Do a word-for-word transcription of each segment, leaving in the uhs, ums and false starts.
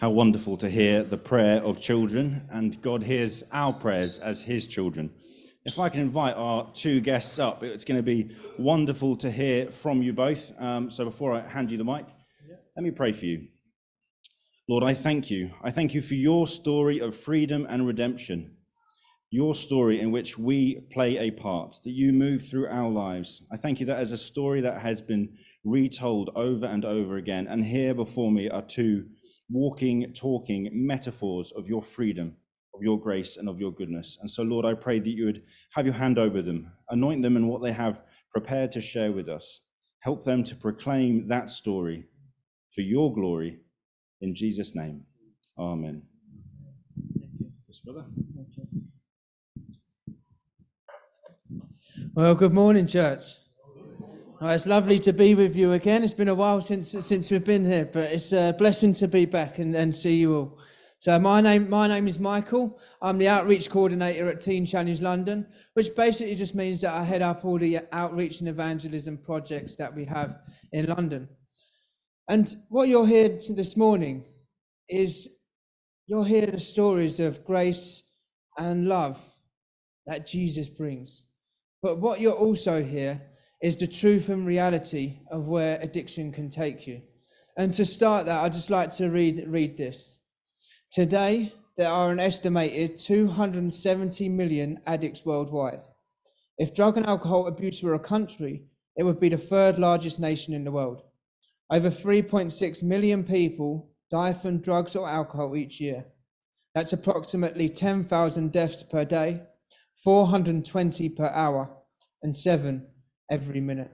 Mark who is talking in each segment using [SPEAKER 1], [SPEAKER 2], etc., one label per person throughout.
[SPEAKER 1] How wonderful to hear the prayer of children, and God hears our prayers as his children. If I can invite our two guests up, it's going to be wonderful to hear from you both. Um, so before I hand you the mic, let me pray for you. Lord, I thank you. I thank you for your story of freedom and redemption, your story in which we play a part, that you move through our lives. I thank you that as a story that has been retold over and over again, and here before me are two walking, talking metaphors of your freedom, of your grace, and of your goodness. And so, Lord, I pray that you would have your hand over them, anoint them in what they have prepared to share with us. Help them to proclaim that story for your glory. In Jesus' name, amen. Yes, brother.
[SPEAKER 2] Well, good morning, church. Oh, it's lovely to be with you again. It's been a while since since we've been here, but it's a blessing to be back and, and see you all. So my name my name is Michael. I'm the outreach coordinator at Teen Challenge London, which basically just means that I head up all the outreach and evangelism projects that we have in London. And what you'll hear this morning is you'll hear the stories of grace and love that Jesus brings. But what you'll also hear is the truth and reality of where addiction can take you. And to start that, I'd just like to read, read this. Today, there are an estimated two hundred seventy million addicts worldwide. If drug and alcohol abuse were a country, it would be the third largest nation in the world. Over three point six million people die from drugs or alcohol each year. That's approximately ten thousand deaths per day, four hundred twenty per hour, and seven every minute.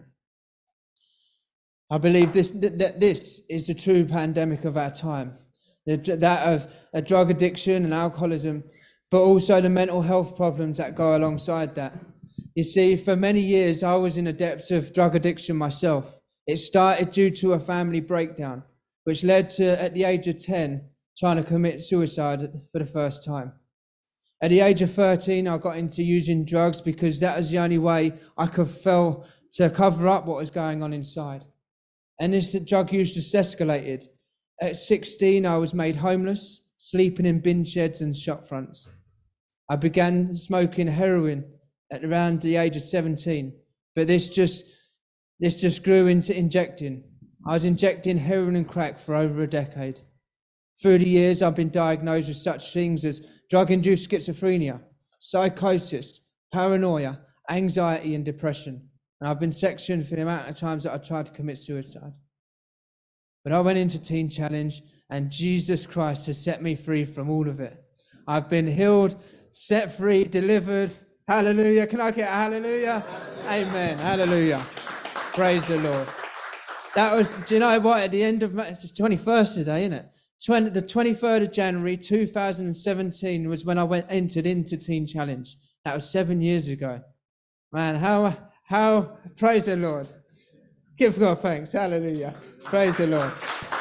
[SPEAKER 2] I believe this that this is the true pandemic of our time, that of a drug addiction and alcoholism, but also the mental health problems that go alongside that. You see, for many years, I was in the depths of drug addiction myself. It started due to a family breakdown, which led to, at the age of ten, trying to commit suicide for the first time. At the age of thirteen, I got into using drugs because that was the only way I could feel to cover up what was going on inside. And this drug use just escalated. At sixteen, I was made homeless, sleeping in bin sheds and shop fronts. I began smoking heroin at around the age of seventeen, but this just this just grew into injecting. I was injecting heroin and crack for over a decade. Through the years, I've been diagnosed with such things as drug-induced schizophrenia, psychosis, paranoia, anxiety, and depression. And I've been sectioned for the amount of times that I tried to commit suicide. But I went into Teen Challenge, and Jesus Christ has set me free from all of it. I've been healed, set free, delivered. Hallelujah. Can I get a hallelujah? Amen. Hallelujah. Praise the Lord. That was, do you know what? At the end of, it's the twenty-first today, isn't it? twenty, the twenty-third of January two thousand seventeen was when I went entered into Teen Challenge. That was seven years ago. Man, how, how, praise the Lord. Give God thanks. Hallelujah. Praise the Lord.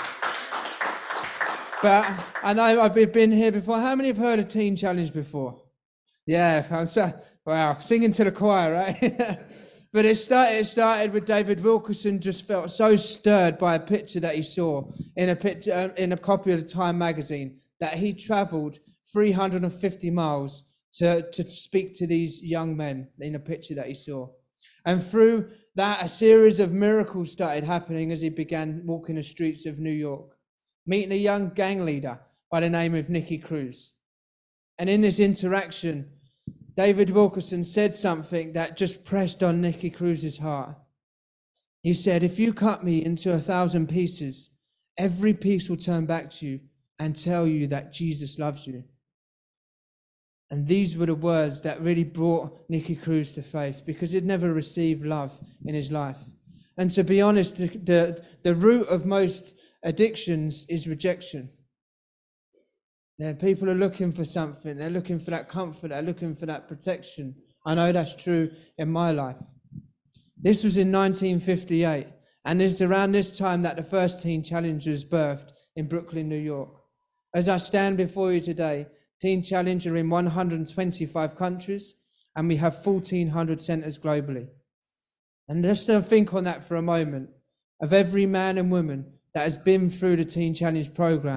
[SPEAKER 2] But I know I've been here before. How many have heard of Teen Challenge before? Yeah, I'm so, wow, singing to the choir, right? But it started, it started with David Wilkerson just felt so stirred by a picture that he saw in a picture in a copy of the Time magazine that he traveled three hundred fifty miles to, to speak to these young men in a picture that he saw. And through that, a series of miracles started happening as he began walking the streets of New York, meeting a young gang leader by the name of Nicky Cruz. And in this interaction, David Wilkerson said something that just pressed on Nicky Cruz's heart. He said, if you cut me into a thousand pieces, every piece will turn back to you and tell you that Jesus loves you. And these were the words that really brought Nicky Cruz to faith, because he'd never received love in his life. And to be honest, the, the, the root of most addictions is rejection. Yeah, people are looking for something. They're looking for that comfort. They're looking for that protection. I know that's true in my life. This was in nineteen fifty-eight, and it's around this time that the first Teen Challenge was birthed in Brooklyn, New York. As I stand before you today, Teen Challenge are in one hundred twenty-five countries, and we have fourteen hundred centers globally. And just to think on that for a moment, of every man and woman that has been through the Teen Challenge program,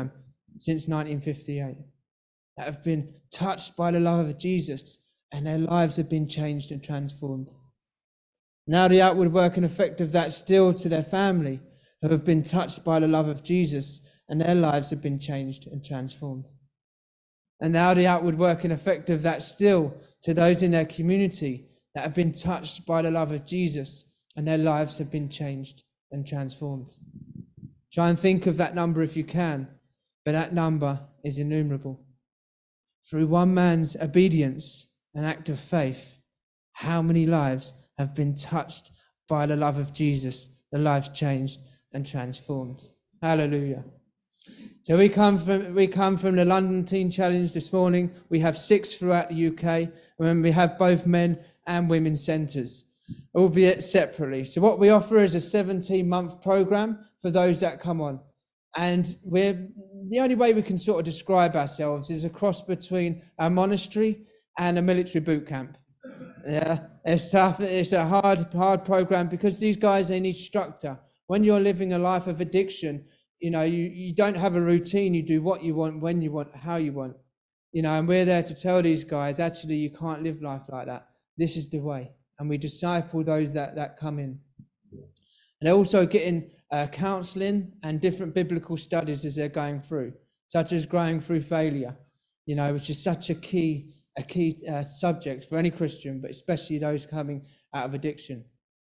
[SPEAKER 2] since nineteen fifty-eight that have been touched by the love of Jesus, and their lives have been changed and transformed. Now the outward working effect of that still to their family, who have been touched by the love of Jesus, and their lives have been changed and transformed. And now the outward working effect of that still to those in their community that have been touched by the love of Jesus, and their lives have been changed and transformed. Try and think of that number if you can, but that number is innumerable. Through one man's obedience and act of faith, how many lives have been touched by the love of Jesus, the lives changed and transformed. Hallelujah. So we come from we come from the London Teen Challenge this morning. We have six throughout the U K, and we have both men and women centres, albeit separately. So what we offer is a seventeen-month programme for those that come on. And we're the only way we can sort of describe ourselves is a cross between a monastery and a military boot camp. Yeah, it's tough. It's a hard, hard program because these guys, they need structure. When you're living a life of addiction, you know, you, you don't have a routine. You do what you want, when you want, how you want. You know, and we're there to tell these guys, actually, you can't live life like that. This is the way. And we disciple those that, that come in. And they're also getting uh, counselling and different biblical studies as they're going through, such as growing through failure, you know, which is such a key a key uh, subject for any Christian, but especially those coming out of addiction.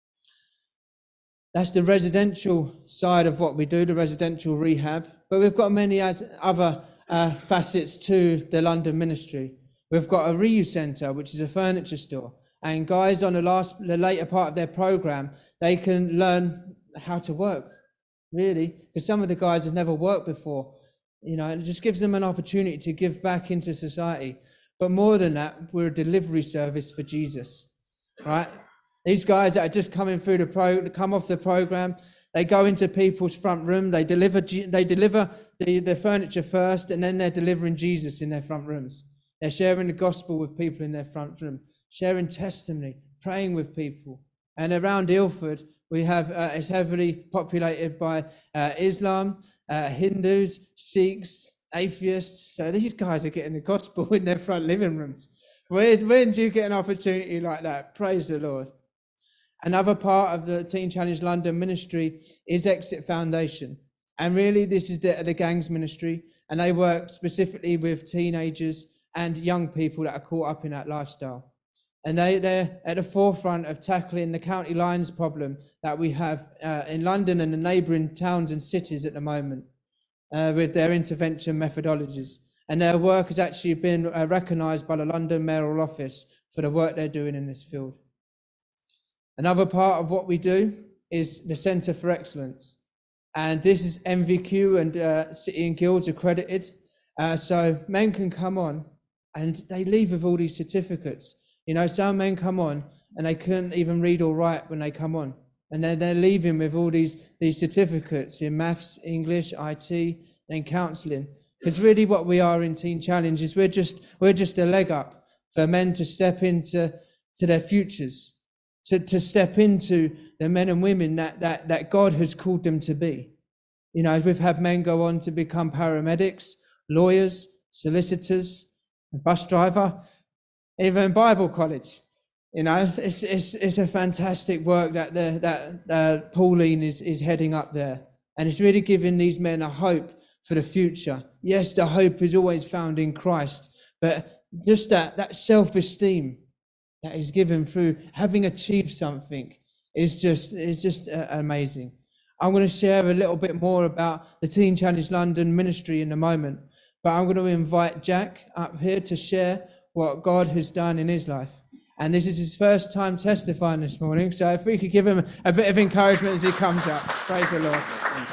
[SPEAKER 2] That's the residential side of what we do, the residential rehab. But we've got many as other uh, facets to the London ministry. We've got a reuse centre, which is a furniture store. And guys on the last, the later part of their program, they can learn how to work, really, because some of the guys have never worked before. You know, and it just gives them an opportunity to give back into society. But more than that, we're a delivery service for Jesus, right? These guys that are just coming through the pro, come off the program, they go into people's front room, they deliver, they deliver the, the furniture first, and then they're delivering Jesus in their front rooms. They're sharing the gospel with people in their front room, sharing testimony, praying with people. And around Ilford, we have uh, it's heavily populated by uh, Islam, uh, Hindus, Sikhs, atheists. So these guys are getting the gospel in their front living rooms. When, when do you get an opportunity like that? Praise the Lord. Another part of the Teen Challenge London ministry is Exit Foundation. And really, this is the, the gangs ministry. And they work specifically with teenagers and young people that are caught up in that lifestyle. And they, they're at the forefront of tackling the county lines problem that we have uh, in London and the neighbouring towns and cities at the moment. Uh, with their intervention methodologies. And their work has actually been uh, recognised by the London Mayoral Office for the work they're doing in this field. Another part of what we do is the Centre for Excellence. And this is M V Q and uh, City and Guilds accredited. Uh, so men can come on and they leave with all these certificates. You know, some men come on and they couldn't even read or write when they come on. And then they're leaving with all these, these certificates in maths, English, I T, and counselling. Because really what we are in Teen Challenge is we're just, we're just a leg up for men to step into to their futures, to, to step into the men and women that, that, that God has called them to be. You know, we've had men go on to become paramedics, lawyers, solicitors, a bus driver, even Bible college. You know, it's it's it's a fantastic work that the, that uh, Pauline is, is heading up there. And it's really giving these men a hope for the future. Yes, the hope is always found in Christ, but just that, that self-esteem that is given through having achieved something is just, is just uh, amazing. I'm going to share a little bit more about the Teen Challenge London ministry in a moment, but I'm going to invite Jack up here to share what God has done in his life. And this is his first time testifying this morning. So if we could give him a bit of encouragement as he comes up. Praise the Lord.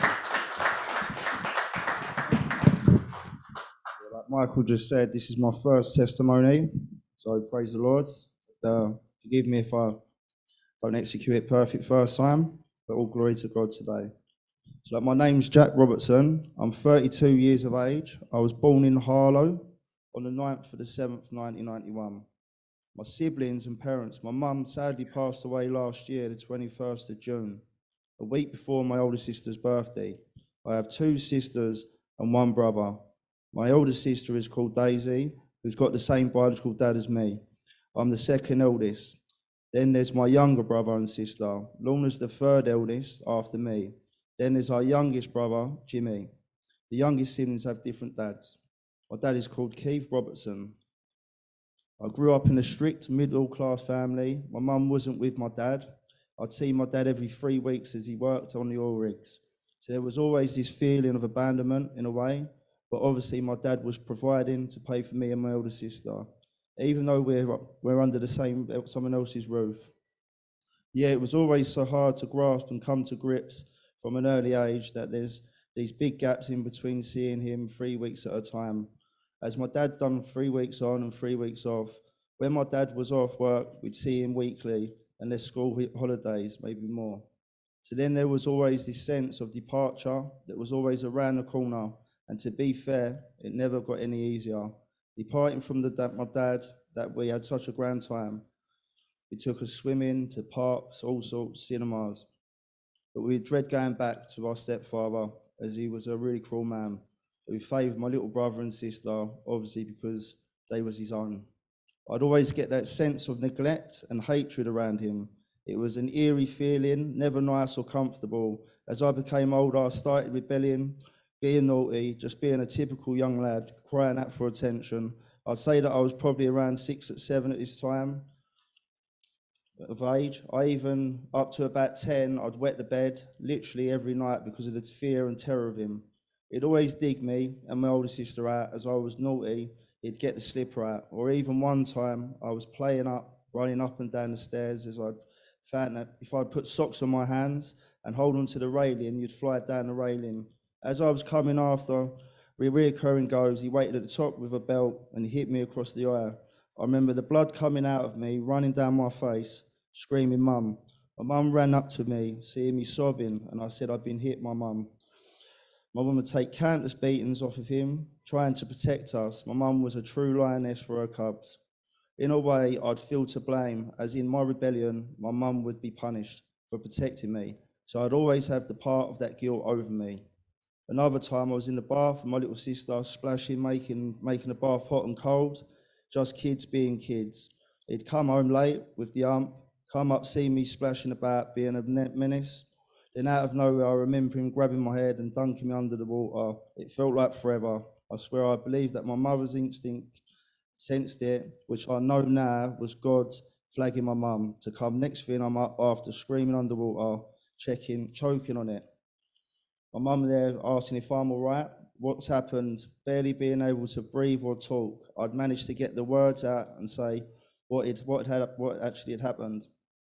[SPEAKER 3] Like Michael just said, this is my first testimony. So praise the Lord. Uh, forgive me if I don't execute it perfect first time, but all glory to God today. So like, my name's Jack Robertson. I'm thirty-two years of age. I was born in Harlow on the ninth of the seventh, nineteen ninety-one. My siblings and parents, my mum sadly passed away last year, the twenty-first of June, a week before my older sister's birthday. I have two sisters and one brother. My older sister is called Daisy, who's got the same biological dad as me. I'm the second eldest. Then there's my younger brother and sister. Lorna's the third eldest after me. Then there's our youngest brother, Jimmy. The youngest siblings have different dads. My dad is called Keith Robertson. I grew up in a strict middle-class family. My mum wasn't with my dad. I'd see my dad every three weeks as he worked on the oil rigs. So there was always this feeling of abandonment in a way, but obviously my dad was providing to pay for me and my older sister, even though we're, we're under the same, someone else's roof. Yeah, it was always so hard to grasp and come to grips from an early age that there's these big gaps in between seeing him three weeks at a time. As my dad done three weeks on and three weeks off, when my dad was off work, we'd see him weekly, unless school holidays, maybe more. So then there was always this sense of departure that was always around the corner. And to be fair, it never got any easier. Departing from the dad, my dad, that we had such a grand time. He took us swimming, to parks, all sorts, cinemas. But we dread going back to our stepfather, as he was a really cruel man who favoured my little brother and sister, obviously because they was his own. I'd always get that sense of neglect and hatred around him. It was an eerie feeling, never nice or comfortable. As I became older, I started rebelling, being naughty, just being a typical young lad, crying out for attention. I'd say that I was probably around six or seven at this time of age. I even, up to about ten, I'd wet the bed literally every night because of the fear and terror of him. He'd always dig me and my older sister out. As I was naughty, he'd get the slipper out. Or even one time, I was playing up, running up and down the stairs as I'd found that if I'd put socks on my hands and hold onto the railing, you'd fly down the railing. As I was coming after, reoccurring goes, he waited at the top with a belt and he hit me across the eye. I remember the blood coming out of me, running down my face, screaming, "Mum." My mum ran up to me, seeing me sobbing, and I said I'd been hit, my mum. My mum would take countless beatings off of him, trying to protect us. My mum was a true lioness for her cubs. In a way, I'd feel to blame, as in my rebellion, my mum would be punished for protecting me. So I'd always have the part of that guilt over me. Another time I was in the bath with my little sister, splashing, making, making the bath hot and cold, just kids being kids. He'd come home late with the ump, come up, see me splashing about, being a menace. Then out of nowhere, I remember him grabbing my head and dunking me under the water. It felt like forever. I swear I believe that my mother's instinct sensed it, which I know now was God flagging my mum to come. Next thing I'm up after screaming underwater, checking, choking on it. My mum there asking if I'm all right, what's happened, barely being able to breathe or talk. I'd managed to get the words out and say what it, what had, what actually had happened.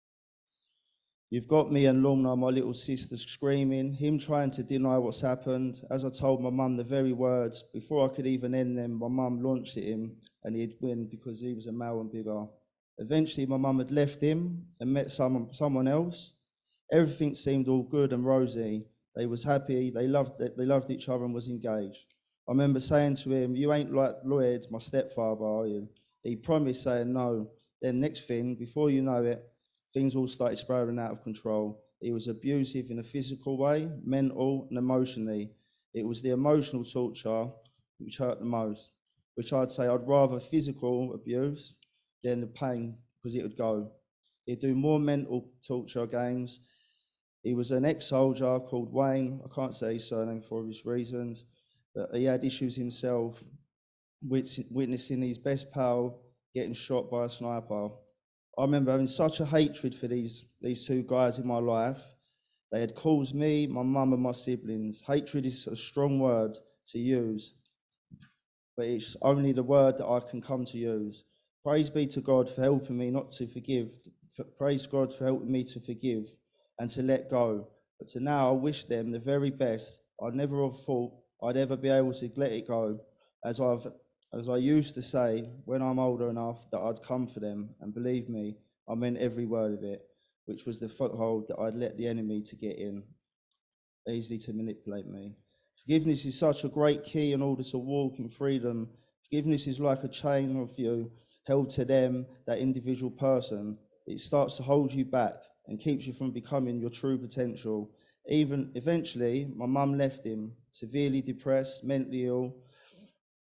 [SPEAKER 3] You've got me and Lorna, my little sister, screaming, him trying to deny what's happened. As I told my mum the very words, before I could even end them, my mum launched at him and he'd win because he was a male and bigger. Eventually, my mum had left him and met someone, someone else. Everything seemed all good and rosy. They was happy, they loved it, they loved each other and was engaged. I remember saying to him, "You ain't like Lloyd, my stepfather, are you?" He promised, saying no. Then next thing, before you know it, things all started spiraling out of control. He was abusive in a physical way, mental and emotionally. It was the emotional torture which hurt the most, which I'd say I'd rather physical abuse than the pain, because it would go. He'd do more mental torture games. He was an ex-soldier called Wayne. I can't say his surname for obvious reasons, but he had issues himself, witnessing his best pal getting shot by a sniper. I remember having such a hatred for these, these two guys in my life. They had caused me, my mum and my siblings. Hatred is a strong word to use, but it's only the word that I can come to use. Praise be to God for helping me not to forgive. Praise God for helping me to forgive and to let go. But to now, I wish them the very best. I never have thought I'd ever be able to let it go, as I've As I used to say, when I'm older enough, that I'd come for them, and believe me, I meant every word of it, which was the foothold that I'd let the enemy to get in, easily to manipulate me. Forgiveness is such a great key in order to walk in freedom. Forgiveness is like a chain of you held to them, that individual person. It starts to hold you back and keeps you from becoming your true potential. Even eventually, my mum left him, severely depressed, mentally ill.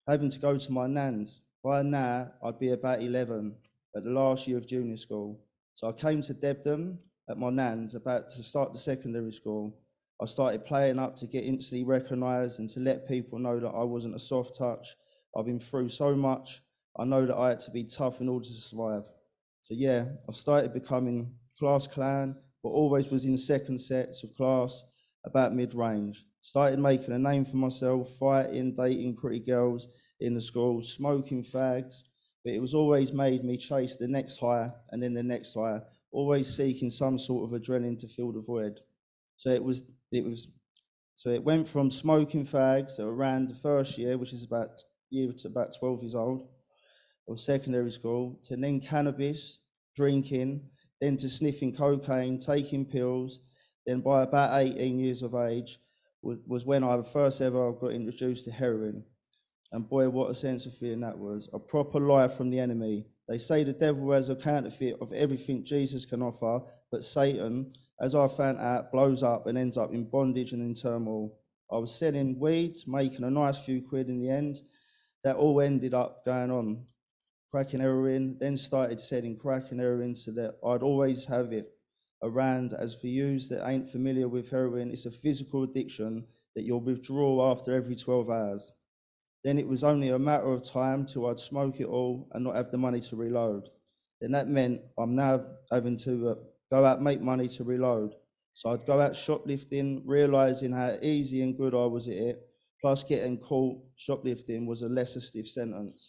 [SPEAKER 3] having to go to my nan's. By now, I'd be about eleven at the last year of junior school. So I came to Debden at my nan's, about to start the secondary school. I started playing up to get instantly recognised and to let people know that I wasn't a soft touch. I've been through so much. I know that I had to be tough in order to survive. So yeah, I started becoming class clown, but always was in second sets of class about mid-range. Started making a name for myself, fighting, dating pretty girls in the school, smoking fags, but it was always made me chase the next high and then the next high, always seeking some sort of adrenaline to fill the void. So it was, it was, so it went from smoking fags around the first year, which is about year to about twelve years old, of secondary school, to then cannabis, drinking, then to sniffing cocaine, taking pills. Then by about eighteen years of age was, was when I first ever got introduced to heroin. And boy, what a sense of feeling that was. A proper lie from the enemy. They say the devil has a counterfeit of everything Jesus can offer, but Satan, as I found out, blows up and ends up in bondage and in turmoil. I was selling weed, making a nice few quid in the end. That all ended up going on. Cracking heroin, then started selling crack and heroin, so that I'd always have it around. As for yous that ain't familiar with heroin, it's a physical addiction that you'll withdraw after every twelve hours. Then it was only a matter of time till I'd smoke it all and not have the money to reload. Then that meant I'm now having to uh, go out, make money to reload. So I'd go out shoplifting, realising how easy and good I was at it, plus getting caught shoplifting was a lesser stiff sentence.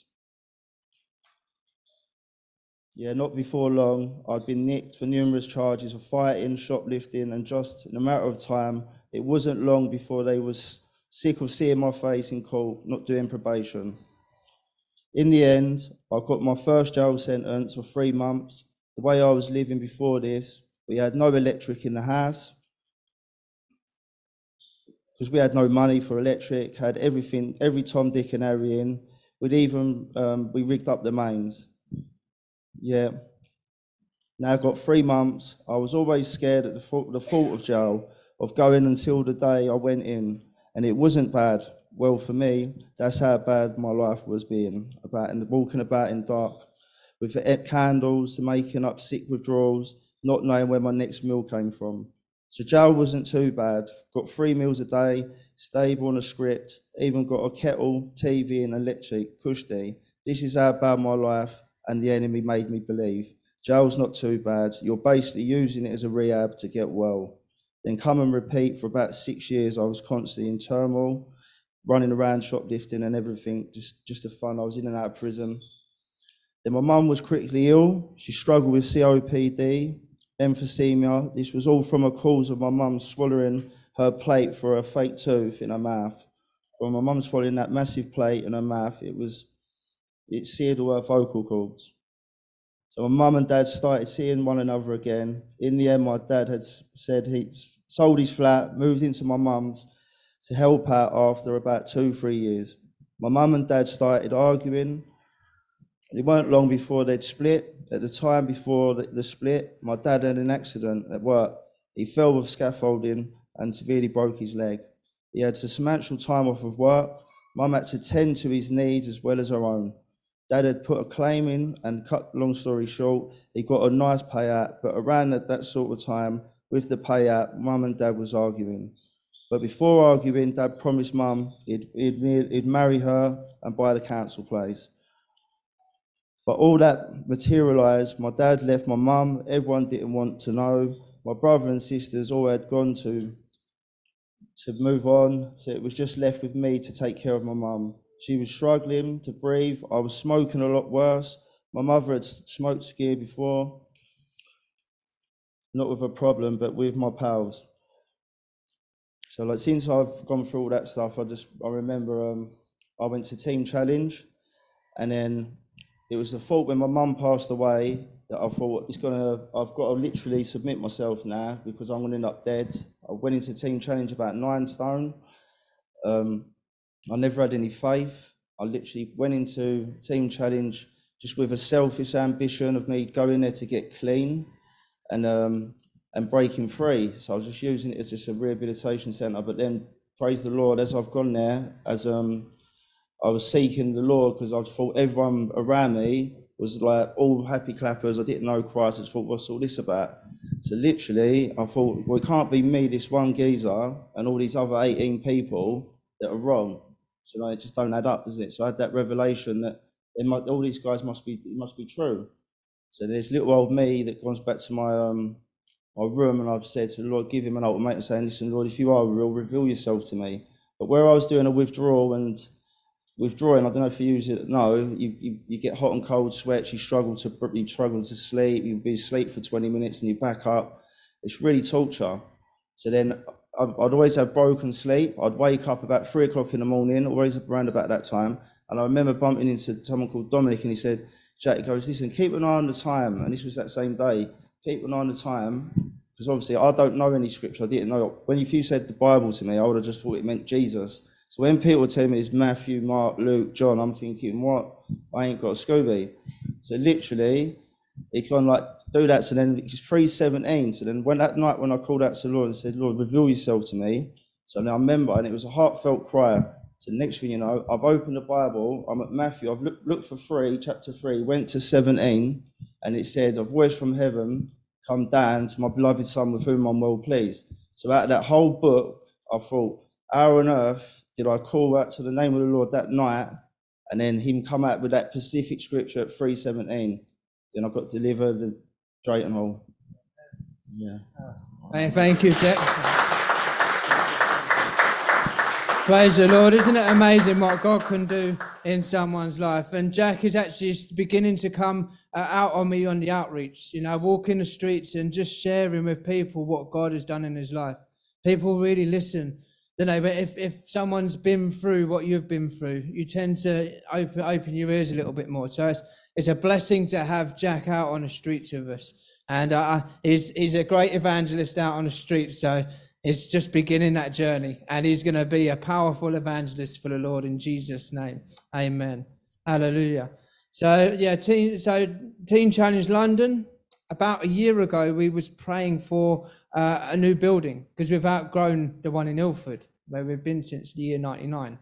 [SPEAKER 3] Yeah, not before long, I'd been nicked for numerous charges of fighting, shoplifting, and just in a matter of time, it wasn't long before they was sick of seeing my face in court, not doing probation. In the end, I got my first jail sentence of three months. The way I was living before this, we had no electric in the house, because we had no money for electric, had everything, every Tom, Dick and Harry in. We'd even, um, we rigged up the mains. Yeah. Now I've got three months. I was always scared at the thought, the thought of jail, of going until the day I went in. And it wasn't bad. Well, for me, that's how bad my life was being, about and walking about in dark, with the candles, making up sick withdrawals, not knowing where my next meal came from. So jail wasn't too bad. Got three meals a day, stable on a script, even got a kettle, T V and electric, cushy. This is how bad my life and the enemy made me believe. Jail's not too bad. You're basically using it as a rehab to get well. Then come and repeat for about six years. I was constantly in turmoil, running around shoplifting and everything, just, just for fun. I was in and out of prison. Then my mum was critically ill. She struggled with C O P D, emphysema. This was all from a cause of my mum swallowing her plate for a fake tooth in her mouth. From my mum swallowing that massive plate in her mouth, it was, it seared all her vocal cords. So my mum and dad started seeing one another again. In the end, my dad had said he sold his flat, moved into my mum's to help out after about two, three years. My mum and dad started arguing. It weren't long before they'd split. At the time before the, the split, my dad had an accident at work. He fell with scaffolding and severely broke his leg. He had substantial time off of work. Mum had to tend to his needs as well as her own. Dad had put a claim in, and cut long story short, he got a nice payout, but around at that sort of time, with the payout, Mum and Dad was arguing. But before arguing, Dad promised Mum he'd, he'd, he'd marry her and buy the council place. But all that materialised. My dad left my mum, everyone didn't want to know. My brother and sisters all had gone to, to move on, so it was just left with me to take care of my mum. She was struggling to breathe. I was smoking a lot worse. My mother had smoked gear before, not with a problem, but with my pals. So like since I've gone through all that stuff, I just, I remember um, I went to Team Challenge, and then it was the fault when my mum passed away that I thought, it's gonna, I've got to literally submit myself now because I'm gonna end up dead. I went into Team Challenge about nine stone. Um, I never had any faith. I literally went into Team Challenge just with a selfish ambition of me going there to get clean and um, and breaking free. So I was just using it as just a rehabilitation centre. But then, praise the Lord, as I've gone there, as um, I was seeking the Lord because I thought everyone around me was like all happy clappers. I didn't know Christ. I just thought, what's all this about? So literally, I thought, well, it can't be me, this one geezer, and all these other eighteen people that are wrong. So like, it just don't add up, does it? So I had that revelation that it might, all these guys must be, it must be true. So there's little old me that goes back to my um my room, and I've said to the Lord, give him an ultimatum, saying, listen, Lord, if you are real, reveal yourself to me. But where I was doing a withdrawal and withdrawing, I don't know if you use it, no, you, you, you get hot and cold sweats, you struggle to you struggle to sleep, you'll be asleep for twenty minutes and you back up. It's really torture. So then I'd, I'd always have broken sleep. I'd wake up about three o'clock in the morning, always around about that time. And I remember bumping into someone called Dominic, and he said, Jack, he goes, listen, keep an eye on the time. And this was that same day. Keep an eye on the time, because obviously I don't know any scripture. I didn't know. When if you said the Bible to me, I would have just thought it meant Jesus. So when people would tell me it's Matthew, Mark, Luke, John, I'm thinking, what? I ain't got a Scooby. So literally, it kind of like do that. So then it's three seventeen. So then when that night when I called out to the Lord and said, Lord, reveal yourself to me. So then I remember, and it was a heartfelt cry. So the next thing you know, I've opened the Bible. I'm at Matthew. I've looked, looked for three, chapter three, went to seventeen, and it said, a voice from heaven come down to my beloved Son with whom I'm well pleased. So out of that whole book, I thought, how on earth did I call out to the name of the Lord that night, and then him come out with that specific scripture at three seventeen? Then I got delivered and straight and all. Yeah.
[SPEAKER 2] Hey, thank you, Jack. Praise the Lord. Isn't it amazing what God can do in someone's life? And Jack is actually beginning to come uh, out on me on the outreach, you know, walking the streets and just sharing with people what God has done in his life. People really listen, don't they? But if, if someone's been through what you've been through, you tend to open open your ears a little bit more. So it's, it's a blessing to have Jack out on the streets with us. And uh, he's, he's a great evangelist out on the streets, so it's just beginning that journey, and he's going to be a powerful evangelist for the Lord in Jesus' name. Amen. Hallelujah. So yeah, teen, so Teen Challenge London. About a year ago, we was praying for uh, a new building because we've outgrown the one in Ilford where we've been since the year ninety-nine,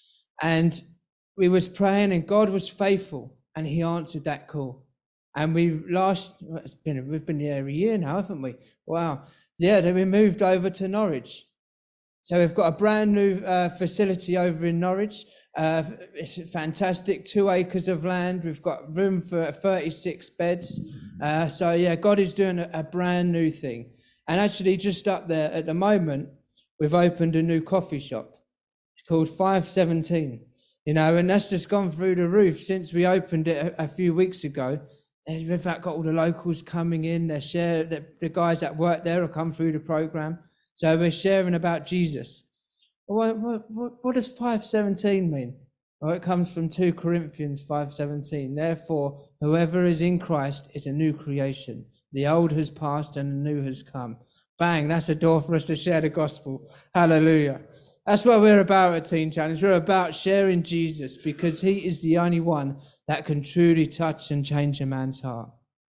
[SPEAKER 2] and we was praying, and God was faithful, and He answered that call. And we last well, it's been we've been here a year now, haven't we? Wow. Yeah, then we moved over to Norwich. So we've got a brand new uh, facility over in Norwich. Uh, it's fantastic, two acres of land. We've got room for thirty-six beds. Uh, so yeah, God is doing a, a brand new thing. And actually just up there at the moment, we've opened a new coffee shop. It's called five seventeen, you know, and that's just gone through the roof since we opened it a, a few weeks ago. And we've got all the locals coming in. They're share the, the guys that work there have come through the program, so we're sharing about Jesus. What what what, what does five seventeen mean? Well, it comes from two Corinthians five seventeen. Therefore, whoever is in Christ is a new creation. The old has passed and the new has come. Bang! That's a door for us to share the gospel. Hallelujah. That's what we're about at Teen Challenge. We're about sharing Jesus because He is the only one that can truly touch and change a man's heart.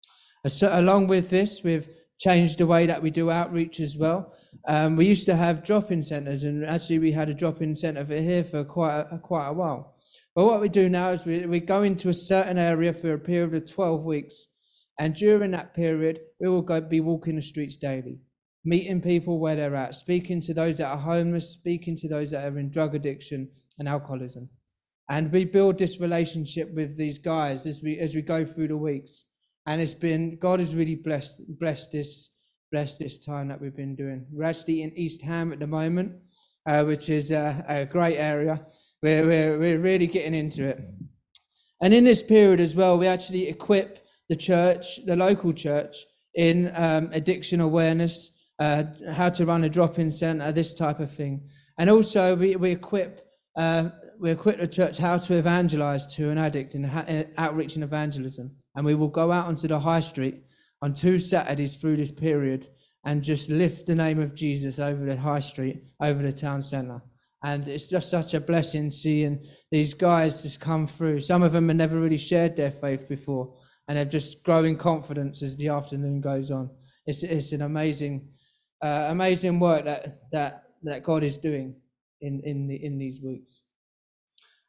[SPEAKER 2] So, along with this, we've changed the way that we do outreach as well. Um, we used to have drop-in centres, and actually we had a drop-in centre for here for quite a, quite a while. But what we do now is we, we go into a certain area for a period of twelve weeks, and during that period, we will go be walking the streets daily, meeting people where they're at, speaking to those that are homeless, speaking to those that are in drug addiction and alcoholism. And we build this relationship with these guys as we as we go through the weeks. And it's been, God has really blessed blessed this blessed this time that we've been doing. We're actually in East Ham at the moment, uh, which is a, a great area. We're, we're, we're really getting into it. And in this period as well, we actually equip the church, the local church, in um, addiction awareness, uh, how to run a drop-in centre, this type of thing. And also we, we equip uh, we equip the church how to evangelize to an addict in, in outreach and evangelism. And we will go out onto the high street on two Saturdays through this period and just lift the name of Jesus over the high street, over the town centre. And it's just such a blessing seeing these guys just come through. Some of them have never really shared their faith before, and they're just growing confidence as the afternoon goes on. It's it's an amazing, uh, amazing work that that that God is doing in in the, in these weeks.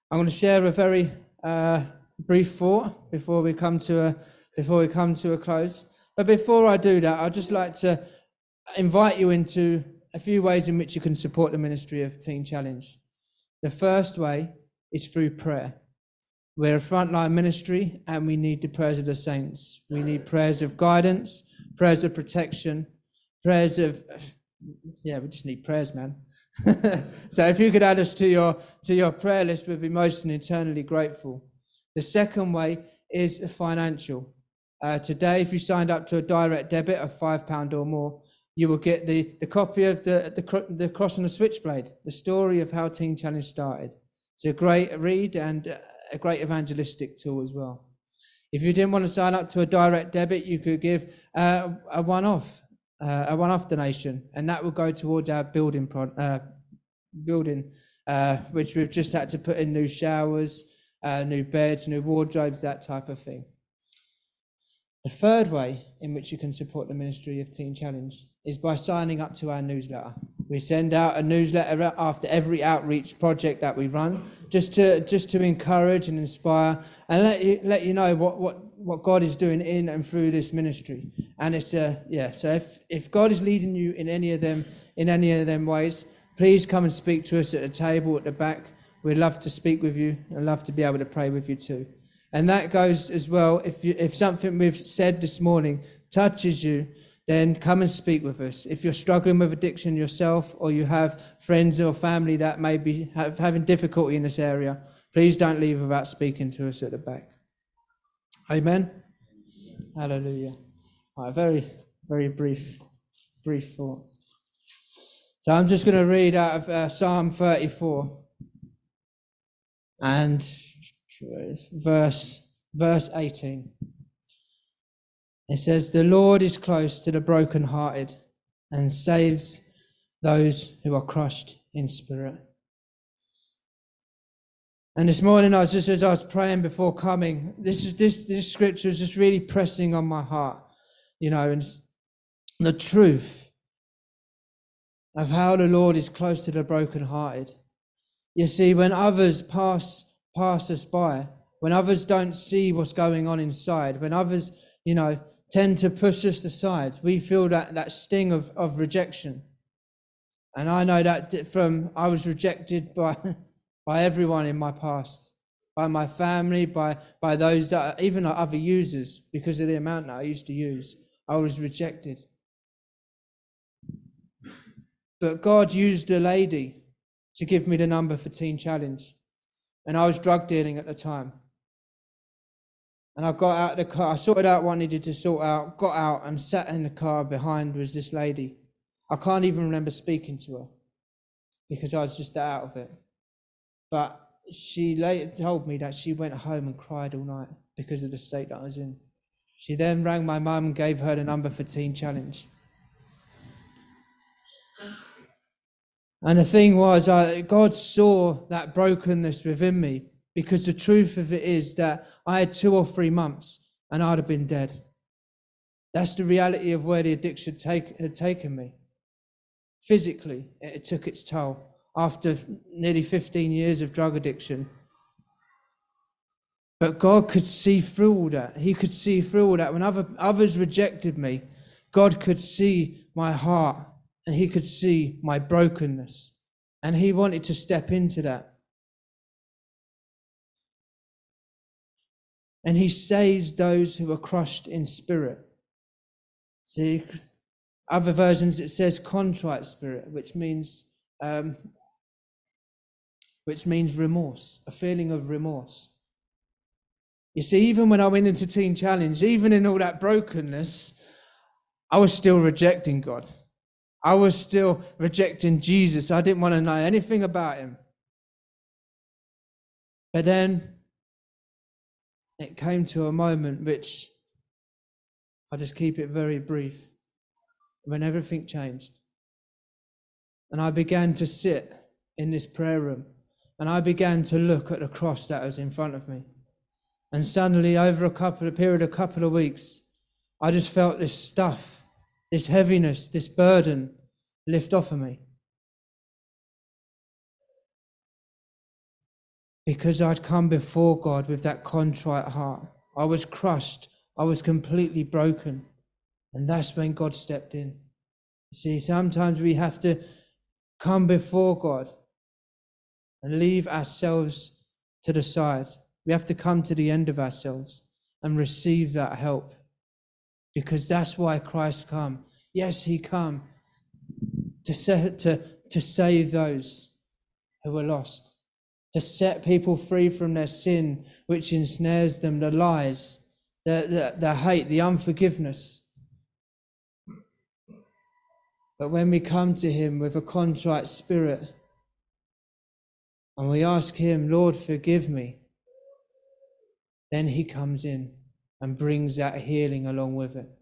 [SPEAKER 2] I'm going to share a very uh, brief thought before we come to a before we come to a close. But before I do that, I'd just like to invite you into a few ways in which you can support the ministry of Teen Challenge. The first way is through prayer. We're a frontline ministry and we need the prayers of the saints. We need prayers of guidance, prayers of protection, prayers of, yeah, we just need prayers, man. So if you could add us to your to your prayer list, we'd be most and eternally grateful. The second way is financial. Uh, today, if you signed up to a direct debit of five pounds or more, you will get the, the copy of the, the, the Cross and the Switchblade, the story of how Teen Challenge started. It's a great read and a great evangelistic tool as well. If you didn't want to sign up to a direct debit, you could give uh, a one-off, uh, a one-off donation, and that will go towards our building, pro- uh, building, uh, which we've just had to put in new showers, uh, new beds, new wardrobes, that type of thing. The third way in which you can support the ministry of Teen Challenge is by signing up to our newsletter. We send out a newsletter after every outreach project that we run, just to just to encourage and inspire and let you let you know what what what God is doing in and through this ministry. And it's uh yeah. So if if God is leading you in any of them in any of them ways, please come and speak to us at the table at the back. We'd love to speak with you and love to be able to pray with you too. And that goes as well, if you, if something we've said this morning touches you, then come and speak with us. If you're struggling with addiction yourself, or you have friends or family that may be have, having difficulty in this area, please don't leave without speaking to us at the back. Amen? Hallelujah. All right, very, very brief, brief thought. So I'm just going to read out of uh, Psalm thirty-four. And verse verse eighteen. It says, "The Lord is close to the brokenhearted and saves those who are crushed in spirit." And this morning, I was just as I was praying before coming, this is this this scripture is just really pressing on my heart, you know, and the truth of how the Lord is close to the brokenhearted. You see, when others pass pass us by, when others don't see what's going on inside, when others, you know, tend to push us aside, we feel that, that sting of, of rejection. And I know that from, I was rejected by by everyone in my past, by my family, by, by those, that, even other users, because of the amount that I used to use. I was rejected. But God used a lady to give me the number for Teen Challenge. And I was drug dealing at the time. And I got out of the car, I sorted out what I needed to sort out, got out and sat in the car behind was this lady. I can't even remember speaking to her because I was just out of it. But she later told me that she went home and cried all night because of the state that I was in. She then rang my mum and gave her the number for Teen Challenge. And the thing was, I, God saw that brokenness within me, because the truth of it is that I had two or three months and I'd have been dead. That's the reality of where the addiction take, had taken me. Physically, it, it took its toll. After nearly fifteen years of drug addiction. But God could see through all that. He could see through all that. When other, others rejected me, God could see my heart and he could see my brokenness. And he wanted to step into that. And he saves those who are crushed in spirit. See, other versions it says contrite spirit, which means um, which means remorse, a feeling of remorse. You see, even when I went into Teen Challenge, even in all that brokenness, I was still rejecting God. I was still rejecting Jesus. I didn't want to know anything about him. But then it came to a moment which, I'll just keep it very brief, when everything changed. And I began to sit in this prayer room and I began to look at the cross that was in front of me. And suddenly, over a couple of period, a couple of weeks, I just felt this stuff, this heaviness, this burden lift off of me. because I'd come before God with that contrite heart. I was crushed. I was completely broken. And that's when God stepped in. See, sometimes we have to come before God and leave ourselves to the side. We have to come to the end of ourselves and receive that help, because that's why Christ come. Yes, he come to, sa- to, to save those who are lost, to set people free from their sin, which ensnares them, the lies, the, the, the hate, the unforgiveness. But when we come to him with a contrite spirit and we ask him, Lord, forgive me, then he comes in and brings that healing along with it.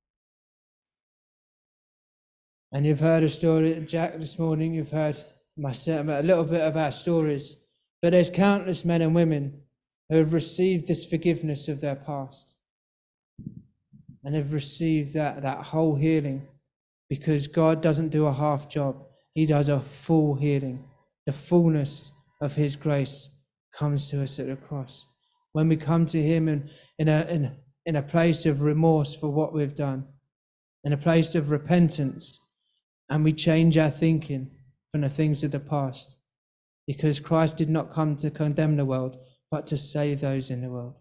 [SPEAKER 2] And you've heard a story, Jack, this morning, you've heard myself, a little bit of our stories, but there's countless men and women who have received this forgiveness of their past and have received that, that whole healing, because God doesn't do a half job. He does a full healing. The fullness of his grace comes to us at the cross. When we come to him in, in, a, in, in a place of remorse for what we've done, in a place of repentance, and we change our thinking from the things of the past, because Christ did not come to condemn the world, but to save those in the world.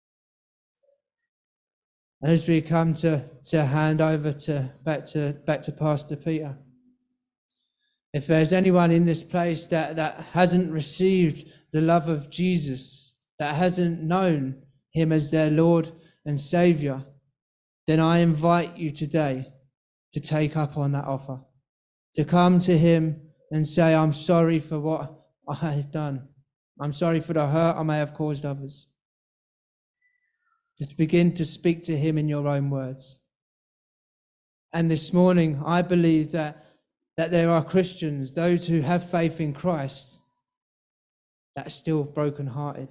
[SPEAKER 2] And as we come to, to hand over to back to back to Pastor Peter, if there's anyone in this place that, that hasn't received the love of Jesus, that hasn't known him as their Lord and Savior, then I invite you today to take up on that offer, to come to him and say, I'm sorry for what I have done. I'm sorry for the hurt I may have caused others. Just begin to speak to him in your own words. And this morning, I believe that, that there are Christians, those who have faith in Christ, that are still brokenhearted.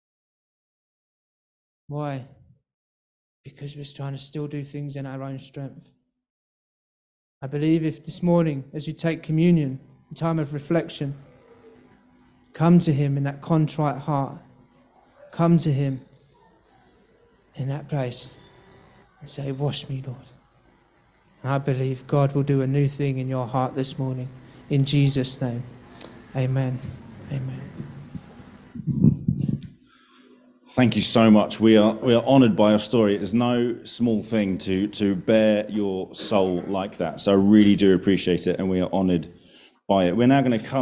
[SPEAKER 2] Why? Because we're trying to still do things in our own strength. I believe if this morning, as you take communion, a time of reflection, come to him in that contrite heart. Come to him in that place and say, wash me, Lord. And I believe God will do a new thing in your heart this morning. In Jesus' name, amen. Amen.
[SPEAKER 1] Thank you so much. We are we are honoured by your story. It is no small thing to to bear your soul like that. So I really do appreciate it, and we are honoured by it. We're now going to come